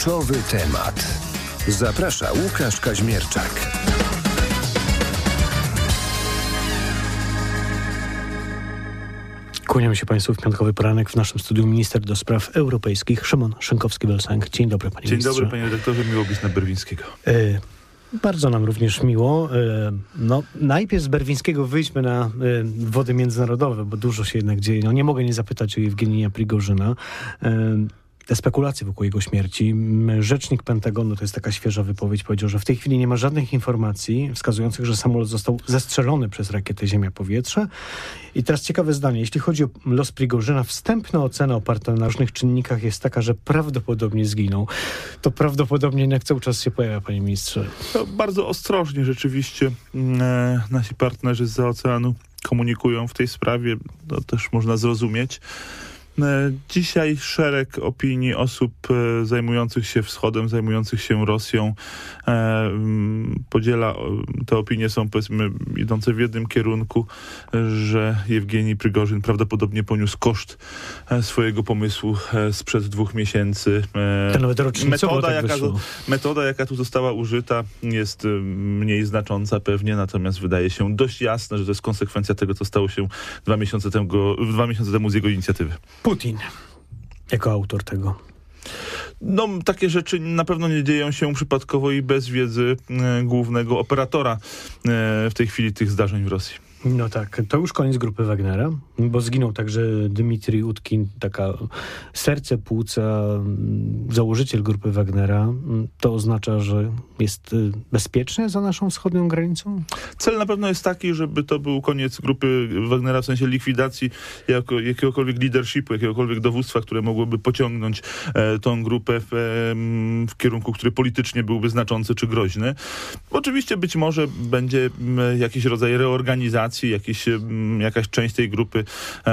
Kluczowy temat. Zaprasza Łukasz Kaźmierczak. Kłaniam się Państwu w piątkowy poranek. W naszym studiu minister do spraw europejskich Szymon Szynkowski-Welsenk. Dzień dobry, panie ministrze. Dzień dobry, panie redaktorze. Miło być na Berwińskiego. Bardzo nam również miło. Najpierw z Berwińskiego wyjdźmy na wody międzynarodowe, bo dużo się jednak dzieje. Nie mogę nie zapytać o Jewgenija Prigorzyna. Te spekulacje wokół jego śmierci. Rzecznik Pentagonu, to jest taka świeża wypowiedź, powiedział, że w tej chwili nie ma żadnych informacji wskazujących, że samolot został zestrzelony przez rakietę Ziemia-Powietrze. I teraz ciekawe zdanie. Jeśli chodzi o los Prigorzyna, wstępna ocena oparta na różnych czynnikach jest taka, że prawdopodobnie zginął. To prawdopodobnie jednak cały czas się pojawia, panie ministrze. To bardzo ostrożnie rzeczywiście nasi partnerzy zza oceanu komunikują w tej sprawie. To też można zrozumieć. Dzisiaj szereg opinii osób zajmujących się Wschodem, zajmujących się Rosją podziela, te opinie są powiedzmy idące w jednym kierunku, że Jewgenij Prigorzyn prawdopodobnie poniósł koszt swojego pomysłu sprzed 2 miesięcy. Metoda, jaka tu została użyta, jest mniej znacząca pewnie, natomiast wydaje się dość jasne, że to jest konsekwencja tego, co stało się 2 miesiące temu z jego inicjatywy. Putin jako autor tego. Takie rzeczy na pewno nie dzieją się przypadkowo i bez wiedzy głównego operatora w tej chwili tych zdarzeń w Rosji. No tak, to już koniec grupy Wagnera, bo zginął także Dmitrij Utkin, taka serce, płuca, założyciel grupy Wagnera. To oznacza, że jest bezpiecznie za naszą wschodnią granicą? Cel na pewno jest taki, żeby to był koniec grupy Wagnera, w sensie likwidacji jakiegokolwiek leadershipu, jakiegokolwiek dowództwa, które mogłoby pociągnąć tą grupę w kierunku, który politycznie byłby znaczący czy groźny. Oczywiście być może będzie jakiś rodzaj reorganizacji, jakaś część tej grupy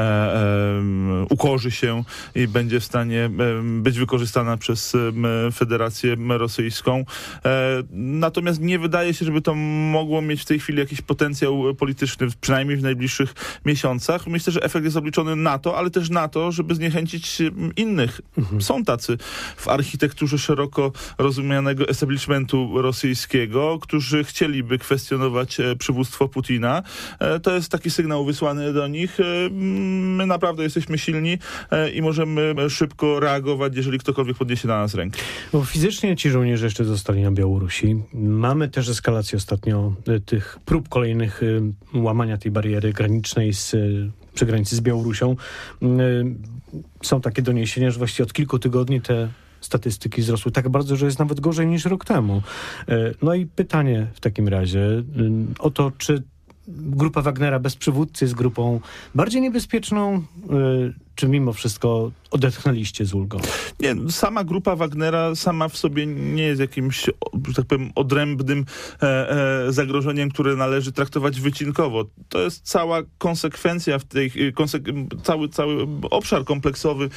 ukorzy się i będzie w stanie być wykorzystana przez Federację Rosyjską. Natomiast nie wydaje się, żeby to mogło mieć w tej chwili jakiś potencjał polityczny, przynajmniej w najbliższych miesiącach. Myślę, że efekt jest obliczony na to, ale też na to, żeby zniechęcić innych. Są tacy w architekturze szeroko rozumianego establishmentu rosyjskiego, którzy chcieliby kwestionować przywództwo Putina. To jest taki sygnał wysłany do nich. My naprawdę jesteśmy silni i możemy szybko reagować, jeżeli ktokolwiek podniesie na nas rękę. Bo fizycznie ci żołnierze jeszcze zostali na Białorusi. Mamy też eskalację ostatnio tych prób kolejnych łamania tej bariery granicznej przy granicy z Białorusią. Są takie doniesienia, że właściwie od kilku tygodni te statystyki wzrosły tak bardzo, że jest nawet gorzej niż rok temu. No i pytanie w takim razie o to, czy grupa Wagnera bez przywódcy jest grupą bardziej niebezpieczną, czy mimo wszystko odetchnęliście z ulgą? Nie, sama grupa Wagnera sama w sobie nie jest jakimś, że tak powiem, odrębnym zagrożeniem, które należy traktować wycinkowo. To jest cała konsekwencja w tej cały obszar kompleksowy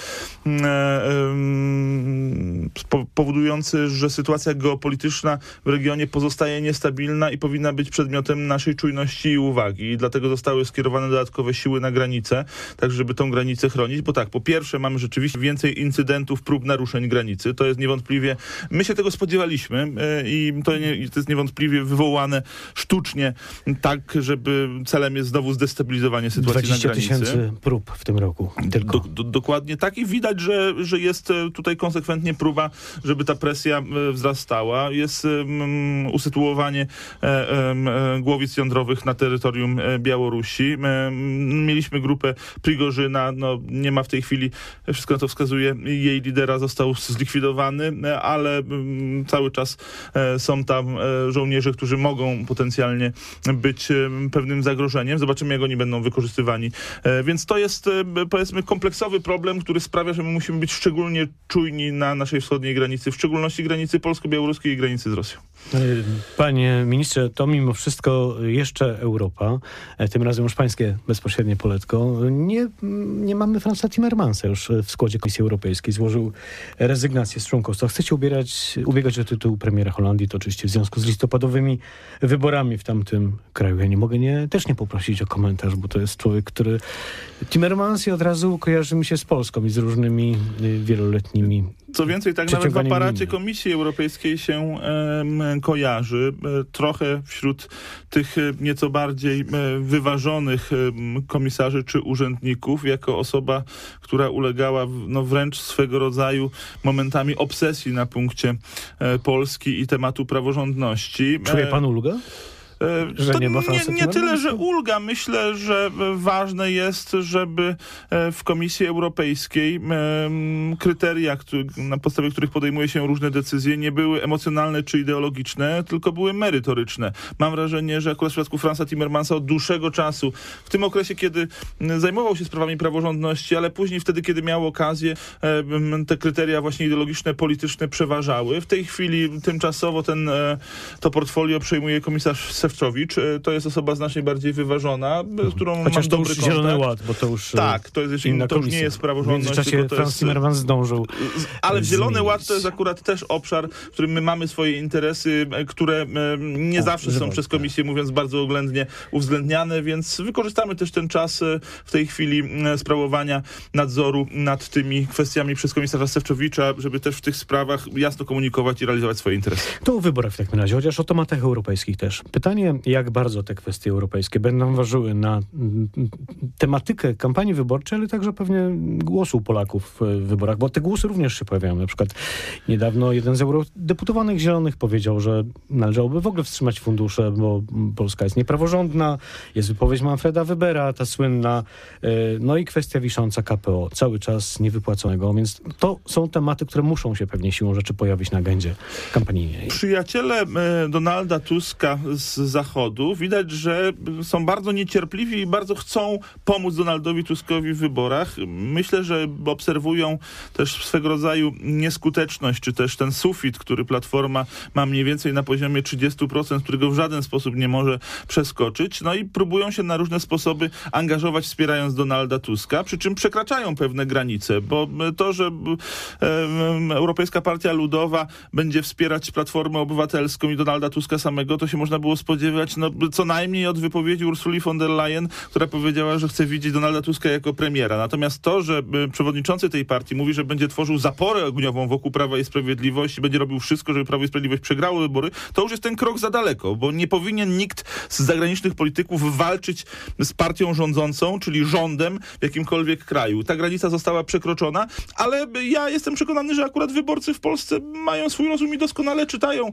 powodujący, że sytuacja geopolityczna w regionie pozostaje niestabilna i powinna być przedmiotem naszej czujności i uwagi. I dlatego zostały skierowane dodatkowe siły na granicę, tak żeby tą granicę chronić, bo tak, po pierwsze mamy rzeczywiście więcej incydentów, prób naruszeń granicy. To jest niewątpliwie, my się tego spodziewaliśmy i to jest niewątpliwie wywołane sztucznie, tak, żeby celem jest znowu zdestabilizowanie sytuacji na granicy. 20 000 prób w tym roku. Tylko. Dokładnie tak i widać, że jest tutaj konsekwentnie próba, żeby ta presja wzrastała. Jest usytuowanie głowic jądrowych na terytorium Białorusi. Mieliśmy grupę Prigorzyna, nie ma w tej chwili, wszystko na to wskazuje, jej lidera został zlikwidowany, ale cały czas są tam żołnierze, którzy mogą potencjalnie być pewnym zagrożeniem. Zobaczymy, jak oni będą wykorzystywani. Więc to jest, powiedzmy, kompleksowy problem, który sprawia, że my musimy być szczególnie czujni na naszej wschodniej granicy, w szczególności granicy polsko-białoruskiej i granicy z Rosją. Panie ministrze, to mimo wszystko jeszcze Europa, tym razem już pańskie bezpośrednie poletko. Nie mamy Franza Timmermansa już w składzie Komisji Europejskiej. Złożył rezygnację z członkostwa. Chcecie ubiegać o tytuł premiera Holandii, to oczywiście w związku z listopadowymi wyborami w tamtym kraju. Ja nie mogę też nie poprosić o komentarz, bo to jest człowiek, który Timmermans od razu kojarzy mi się z Polską i z różnymi wieloletnimi Co więcej, tak nawet w aparacie Komisji Europejskiej się kojarzy. Trochę wśród tych nieco bardziej wyważonych komisarzy czy urzędników, jako osoba, która ulegała wręcz swego rodzaju momentami obsesji na punkcie Polski i tematu praworządności. Czuje pan ulgę? Że nie tyle, że ulga. Myślę, że ważne jest, żeby w Komisji Europejskiej kryteria, na podstawie których podejmuje się różne decyzje, nie były emocjonalne czy ideologiczne, tylko były merytoryczne. Mam wrażenie, że akurat w przypadku Franza Timmermansa od dłuższego czasu, w tym okresie, kiedy zajmował się sprawami praworządności, ale później wtedy, kiedy miał okazję, te kryteria właśnie ideologiczne, polityczne przeważały. W tej chwili tymczasowo to portfolio przejmuje komisarz Šefčovič. To jest osoba znacznie bardziej wyważona, z którą chociaż mam to dobry już kontakt. Zielony Ład, bo to już tak, to już nie jest praworządność. W międzyczasie Franz Timmermans zdążył. Ale w Zielony Ład to jest akurat też obszar, w którym my mamy swoje interesy, które nie zawsze są przez Komisję, mówiąc bardzo oględnie, uwzględniane, więc wykorzystamy też ten czas w tej chwili sprawowania nadzoru nad tymi kwestiami przez komisarza Šefčoviča, żeby też w tych sprawach jasno komunikować i realizować swoje interesy. To o wyborach w takim razie, chociaż o tematach europejskich też. Pytanie, jak bardzo te kwestie europejskie będą ważyły na tematykę kampanii wyborczej, ale także pewnie głosu Polaków w wyborach, bo te głosy również się pojawiają. Na przykład niedawno jeden z eurodeputowanych Zielonych powiedział, że należałoby w ogóle wstrzymać fundusze, bo Polska jest niepraworządna. Jest wypowiedź Manfreda Webera, ta słynna, no i kwestia wisząca KPO, cały czas niewypłaconego, więc to są tematy, które muszą się pewnie siłą rzeczy pojawić na agendzie kampanijnej. Przyjaciele Donalda Tuska z Zachodu widać, że są bardzo niecierpliwi i bardzo chcą pomóc Donaldowi Tuskowi w wyborach. Myślę, że obserwują też swego rodzaju nieskuteczność, czy też ten sufit, który Platforma ma mniej więcej na poziomie 30%, którego w żaden sposób nie może przeskoczyć. No i próbują się na różne sposoby angażować, wspierając Donalda Tuska, przy czym przekraczają pewne granice, bo to, że Europejska Partia Ludowa będzie wspierać Platformę Obywatelską i Donalda Tuska samego, to się można było spodziewać co najmniej od wypowiedzi Ursuli von der Leyen, która powiedziała, że chce widzieć Donalda Tuska jako premiera. Natomiast to, że przewodniczący tej partii mówi, że będzie tworzył zaporę ogniową wokół Prawa i Sprawiedliwości, będzie robił wszystko, żeby Prawo i Sprawiedliwość przegrało wybory, to już jest ten krok za daleko, bo nie powinien nikt z zagranicznych polityków walczyć z partią rządzącą, czyli rządem w jakimkolwiek kraju. Ta granica została przekroczona, ale ja jestem przekonany, że akurat wyborcy w Polsce mają swój rozum i doskonale czytają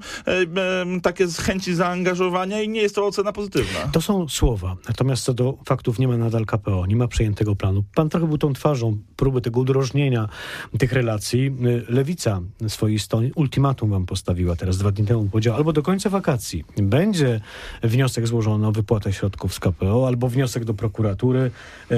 takie chęci zaangażowania i nie jest to ocena pozytywna. To są słowa. Natomiast co do faktów, nie ma nadal KPO, nie ma przejętego planu. Pan trochę był tą twarzą próby tego udrożnienia tych relacji. Lewica swojej strony ultimatum wam postawiła teraz 2 dni temu. Powiedziała, albo do końca wakacji będzie wniosek złożony o wypłatę środków z KPO, albo wniosek do prokuratury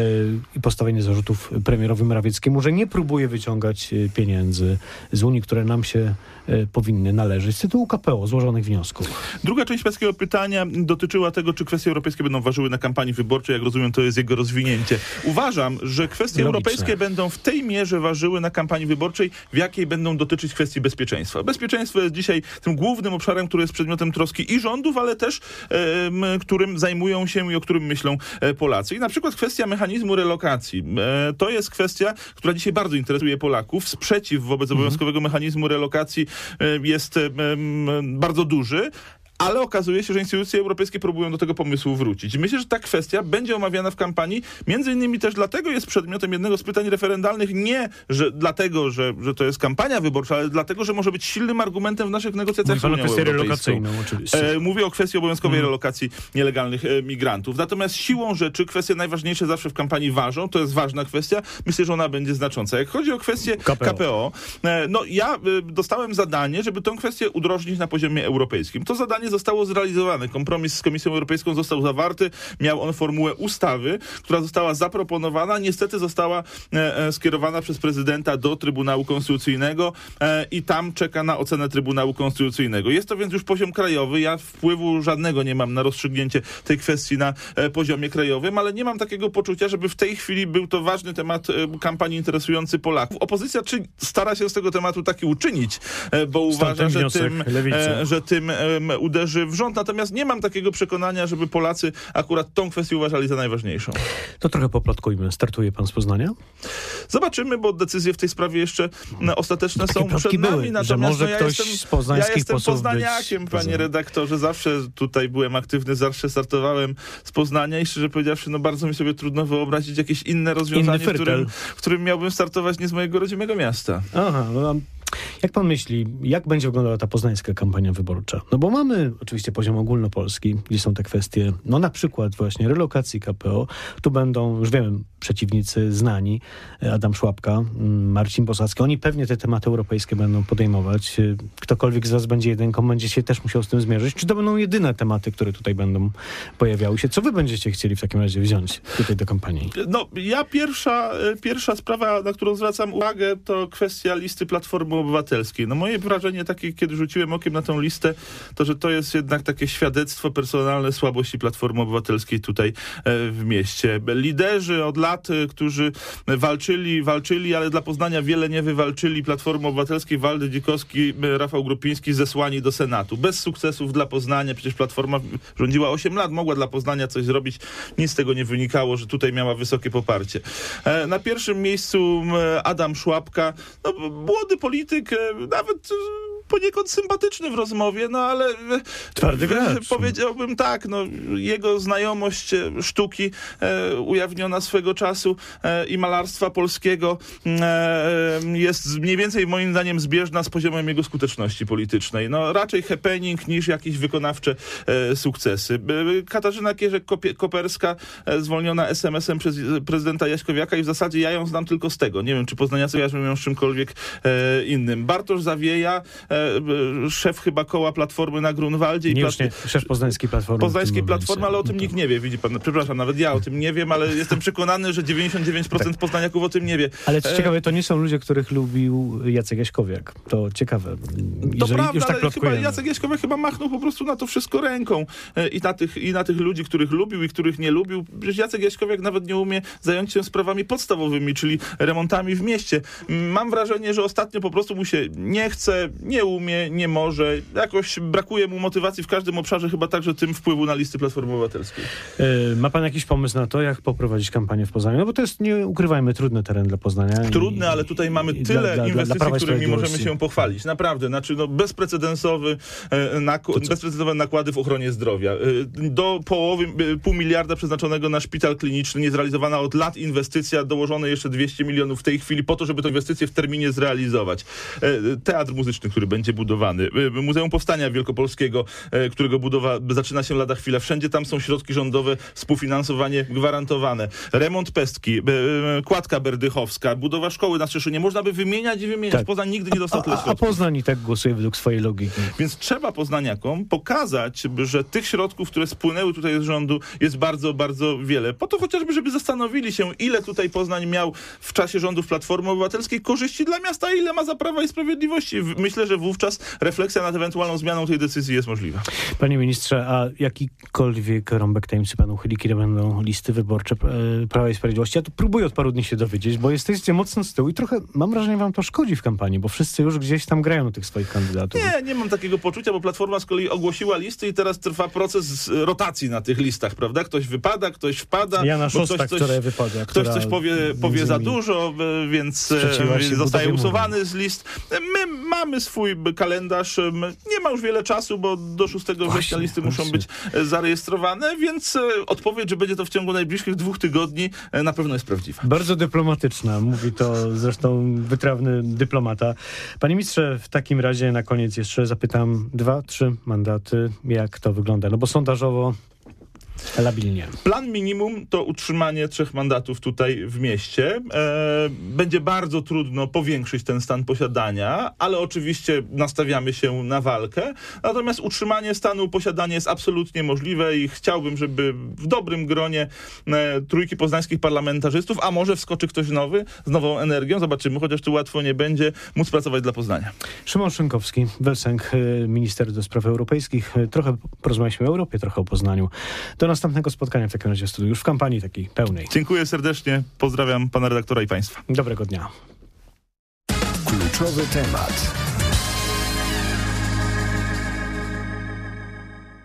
i postawienie zarzutów premierowi Morawieckiemu, że nie próbuje wyciągać pieniędzy z Unii, które nam się powinny należeć z tytułu KPO, złożonych wniosków. Druga część pańskiego pytania dotyczyła tego, czy kwestie europejskie będą ważyły na kampanii wyborczej. Jak rozumiem, to jest jego rozwinięcie. Uważam, że kwestie europejskie będą w tej mierze ważyły na kampanii wyborczej, w jakiej będą dotyczyć kwestii bezpieczeństwa. Bezpieczeństwo jest dzisiaj tym głównym obszarem, który jest przedmiotem troski i rządów, ale też którym zajmują się i o którym myślą Polacy. I na przykład kwestia mechanizmu relokacji. To jest kwestia, która dzisiaj bardzo interesuje Polaków. Sprzeciw wobec obowiązkowego mechanizmu relokacji jest bardzo duży. Ale okazuje się, że instytucje europejskie próbują do tego pomysłu wrócić. Myślę, że ta kwestia będzie omawiana w kampanii, między innymi też dlatego jest przedmiotem jednego z pytań referendalnych, nie dlatego, że to jest kampania wyborcza, ale dlatego, że może być silnym argumentem w naszych negocjacjach z Unią Europejską. Oczywiście. Mówię o kwestii obowiązkowej relokacji nielegalnych migrantów. Natomiast siłą rzeczy kwestie najważniejsze zawsze w kampanii ważą, to jest ważna kwestia, myślę, że ona będzie znacząca. Jak chodzi o kwestię KPO, ja dostałem zadanie, żeby tę kwestię udrożnić na poziomie europejskim. To zadanie zostało zrealizowane. Kompromis z Komisją Europejską został zawarty. Miał on formułę ustawy, która została zaproponowana. Niestety została skierowana przez prezydenta do Trybunału Konstytucyjnego i tam czeka na ocenę Trybunału Konstytucyjnego. Jest to więc już poziom krajowy. Ja wpływu żadnego nie mam na rozstrzygnięcie tej kwestii na poziomie krajowym, ale nie mam takiego poczucia, żeby w tej chwili był to ważny temat kampanii interesujący Polaków. Opozycja stara się z tego tematu taki uczynić, bo uważa, że tym uderzy uderzy w rząd. Natomiast nie mam takiego przekonania, żeby Polacy akurat tą kwestię uważali za najważniejszą. To trochę poplotkujmy. Startuje pan z Poznania? Zobaczymy, bo decyzje w tej sprawie jeszcze ostateczne Takie są przed nami. były, Natomiast że może ja ktoś jestem, z poznańskich jestem posłów poznaniakiem, panie redaktorze. Zawsze tutaj byłem aktywny, zawsze startowałem z Poznania i szczerze powiedziawszy, bardzo mi sobie trudno wyobrazić jakieś inne rozwiązanie, w którym miałbym startować nie z mojego rodzimego miasta. Aha, no, jak pan myśli, jak będzie wyglądała ta poznańska kampania wyborcza? No bo mamy oczywiście poziom ogólnopolski, gdzie są te kwestie, no na przykład właśnie relokacji KPO. Tu będą, już wiemy, przeciwnicy znani, Adam Szłapka, Marcin Posadzki. Oni pewnie te tematy europejskie będą podejmować. Ktokolwiek z was będzie jedynką, będzie się też musiał z tym zmierzyć. Czy to będą jedyne tematy, które tutaj będą pojawiały się? Co wy będziecie chcieli w takim razie wziąć tutaj do kampanii? No, ja pierwsza sprawa, na którą zwracam uwagę, to kwestia listy Platformy Obywatelskiej. No moje wrażenie takie, kiedy rzuciłem okiem na tę listę, to, że to jest jednak takie świadectwo personalne słabości Platformy Obywatelskiej tutaj w mieście. Liderzy od lat, którzy walczyli, ale dla Poznania wiele nie wywalczyli. Platformy Obywatelskiej, Waldy Dzikowski, Rafał Grupiński zesłani do Senatu. Bez sukcesów dla Poznania. Przecież Platforma rządziła 8 lat, mogła dla Poznania coś zrobić. Nic z tego nie wynikało, że tutaj miała wysokie poparcie. Na pierwszym miejscu Adam Szłapka, no, młody polityk, nawet poniekąd sympatyczny w rozmowie, no ale twardy gracz. Powiedziałbym tak, no jego znajomość sztuki ujawniona swego czasu i malarstwa polskiego jest mniej więcej moim zdaniem zbieżna z poziomem jego skuteczności politycznej. No raczej happening niż jakieś wykonawcze sukcesy. Katarzyna Kierzek-Koperska zwolniona SMS-em przez prezydenta Jaśkowiaka i w zasadzie ja ją znam tylko z tego. Nie wiem, czy poznaniacy kojarzą ją z czymkolwiek innym. Bartosz Zawieja, szef chyba koła Platformy na Grunwaldzie. Szef Poznańskiej Platformy. Poznańskiej Platformy, ale o tym nikt nie wie, widzi pan. Przepraszam, nawet ja o tym nie wiem, ale jestem przekonany, że 99% poznaniaków o tym nie wie. Ale co ciekawe, to nie są ludzie, których lubił Jacek Jaśkowiak. To ciekawe. To prawda, już tak ale chyba Jacek Jaśkowiak chyba machnął po prostu na to wszystko ręką. I na tych ludzi, których lubił i których nie lubił. Przecież Jacek Jaśkowiak nawet nie umie zająć się sprawami podstawowymi, czyli remontami w mieście. Mam wrażenie, że ostatnio po prostu mu się nie chce, nie umie, nie może. Jakoś brakuje mu motywacji w każdym obszarze, chyba także tym wpływu na listy Platformy Obywatelskiej. Ma pan jakiś pomysł na to, jak poprowadzić kampanię w Poznaniu? No bo to jest, nie ukrywajmy, trudny teren dla Poznania. Trudny, ale tutaj mamy tyle inwestycji, którymi możemy się pochwalić. Naprawdę. Znaczy, bezprecedensowe nakłady w ochronie zdrowia. Do połowy, 0,5 miliarda przeznaczonego na szpital kliniczny, niezrealizowana od lat inwestycja, dołożone jeszcze 200 milionów w tej chwili po to, żeby tę inwestycję w terminie zrealizować. Teatr muzyczny, który będzie budowany. Muzeum Powstania Wielkopolskiego, którego budowa zaczyna się lada chwila. Wszędzie tam są środki rządowe, współfinansowanie gwarantowane. Remont Pestki, Kładka Berdychowska, budowa szkoły na Cieszynie. Można by wymieniać i wymieniać. Tak. Poznań nigdy nie dostał tyle środków. A Poznań i tak głosuje według swojej logiki. Więc trzeba poznaniakom pokazać, że tych środków, które spłynęły tutaj z rządu, jest bardzo, bardzo wiele. Po to chociażby, żeby zastanowili się, ile tutaj Poznań miał w czasie rządów Platformy Obywatelskiej korzyści dla miasta, a ile ma za Prawa i Sprawiedliwości. Myślę, że wówczas refleksja nad ewentualną zmianą tej decyzji jest możliwa. Panie ministrze, a jakikolwiek rąbek tajemnicy pan uchyli, kiedy będą listy wyborcze Prawa i Sprawiedliwości? Ja tu próbuję od paru dni się dowiedzieć, bo jesteście mocno z tyłu i trochę, mam wrażenie, wam to szkodzi w kampanii, bo wszyscy już gdzieś tam grają na tych swoich kandydatów. Nie mam takiego poczucia, bo Platforma z kolei ogłosiła listy i teraz trwa proces rotacji na tych listach, prawda? Ktoś wypada, ktoś wpada. Jana Szósta, która wypada. Ktoś coś powie za dużo, więc zostaje usuwany z list. My mamy swój kalendarz. Nie ma już wiele czasu, bo do 6 września listy muszą być zarejestrowane, więc odpowiedź, że będzie to w ciągu najbliższych 2 tygodni, na pewno jest prawdziwa. Bardzo dyplomatyczna, mówi to zresztą wytrawny dyplomata. Panie ministrze, w takim razie na koniec jeszcze zapytam 2-3 mandaty, jak to wygląda? No bo sondażowo labilnie. Plan minimum to utrzymanie 3 mandatów tutaj w mieście. Będzie bardzo trudno powiększyć ten stan posiadania, ale oczywiście nastawiamy się na walkę. Natomiast utrzymanie stanu posiadania jest absolutnie możliwe i chciałbym, żeby w dobrym gronie trójki poznańskich parlamentarzystów, a może wskoczy ktoś nowy z nową energią, zobaczymy, chociaż tu łatwo nie będzie, móc pracować dla Poznania. Szymon Szynkowski, Welsenk, minister do spraw europejskich. Trochę porozmawialiśmy o Europie, trochę o Poznaniu. Do następnego spotkania w takim razie w studiu, już w kampanii takiej pełnej. Dziękuję serdecznie, pozdrawiam pana redaktora i państwa. Dobrego dnia. Kluczowy temat.